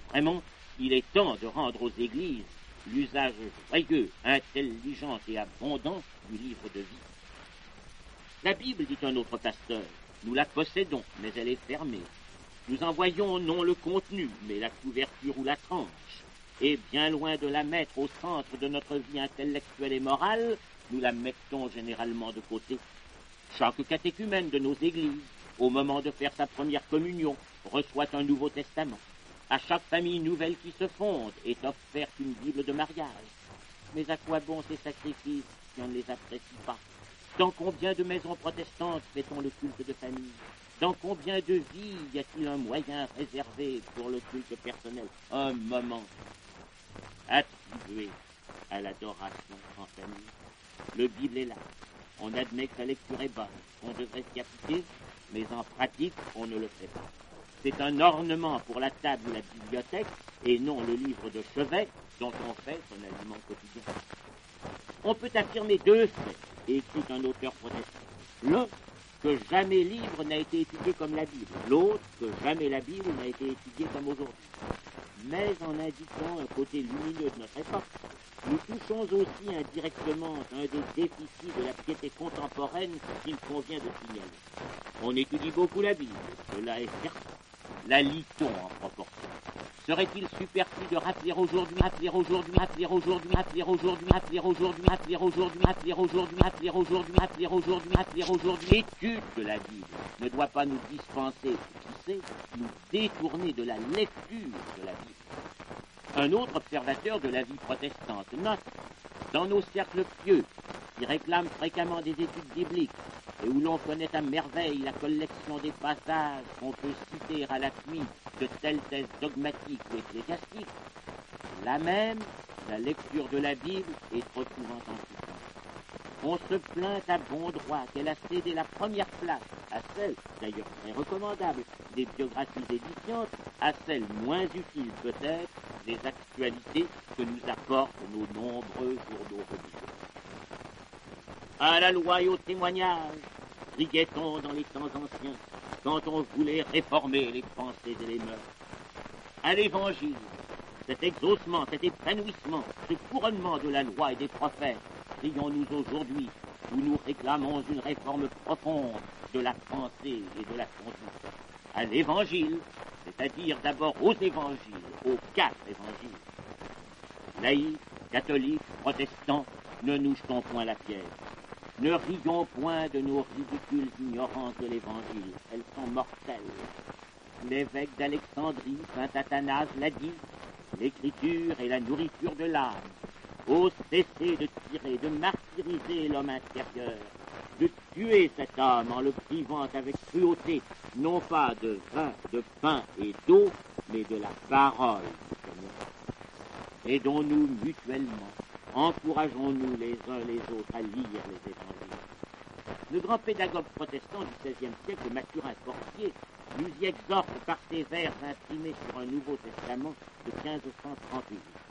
Vraiment, il est temps de rendre aux églises l'usage joyeux, intelligent et abondant du livre de vie. La Bible, dit un autre pasteur, nous la possédons, mais elle est fermée. Nous en voyons non le contenu, mais la couverture ou la tranche. Et bien loin de la mettre au centre de notre vie intellectuelle et morale, nous la mettons généralement de côté. Chaque catéchumène de nos églises, au moment de faire sa première communion, reçoit un Nouveau Testament. À chaque famille nouvelle qui se fonde est offerte une Bible de mariage. Mais à quoi bon ces sacrifices si on ne les apprécie pas? Dans combien de maisons protestantes fait-on le culte de famille? Dans combien de vies y a-t-il un moyen réservé pour le culte personnel? Un moment attribué à l'adoration en famille. Le Bible est là. On admet que sa lecture est bonne. On devrait s'y appliquer, mais en pratique, on ne le fait pas. C'est un ornement pour la table ou la bibliothèque, et non le livre de chevet dont on fait son aliment quotidien. On peut affirmer deux faits, écrit un auteur protestant. L'un, que jamais livre n'a été étudié comme la Bible. L'autre, que jamais la Bible n'a été étudiée comme aujourd'hui. Mais en indiquant un côté lumineux de notre époque, nous touchons aussi indirectement un des déficits de la piété contemporaine qu'il convient de signaler. On étudie beaucoup la Bible, cela est certain. La lit-on en proportion? Serait-il superflu de rappeler aujourd'hui l'étude de la Bible ne doit pas nous dispenser, qui sait, nous détourner de la lecture de la Bible. Un autre observateur de la vie protestante note, dans nos cercles pieux, qui réclament fréquemment des études bibliques, et où l'on connaît à merveille la collection des passages qu'on peut citer à l'appui de telles thèses dogmatiques ou ecclésiastiques, là même, la lecture de la Bible est trop souvent insuffisante. On se plaint à bon droit qu'elle a cédé la première place à celle, d'ailleurs très recommandable, des biographies édifiantes, à celle moins utile peut-être des actualités que nous apportent nos nombreux journaux religieux. À la loi et au témoignage, criait-on dans les temps anciens, quand on voulait réformer les pensées et les mœurs. À l'évangile, cet exaucement, cet épanouissement, ce couronnement de la loi et des prophètes, crions-nous aujourd'hui, où nous réclamons une réforme profonde de la pensée et de la conduite. À l'évangile, c'est-à-dire d'abord aux évangiles, aux 4 évangiles. Laïcs, catholiques, protestants, ne nous jetons point la pierre. Ne rions point de nos ridicules ignorances de l'Évangile, elles sont mortelles. L'évêque d'Alexandrie, saint Athanase, l'a dit, l'écriture est la nourriture de l'âme. Ô cesser de tirer, de martyriser l'homme intérieur, de tuer cet homme en le privant avec cruauté, non pas de vin, de pain et d'eau, mais de la parole du Seigneur. Aidons-nous mutuellement. Encourageons-nous les uns les autres à lire les évangiles. Le grand pédagogue protestant du XVIe siècle, Mathurin Fortier, nous y exhorte par ses vers imprimés sur un Nouveau Testament de 1538.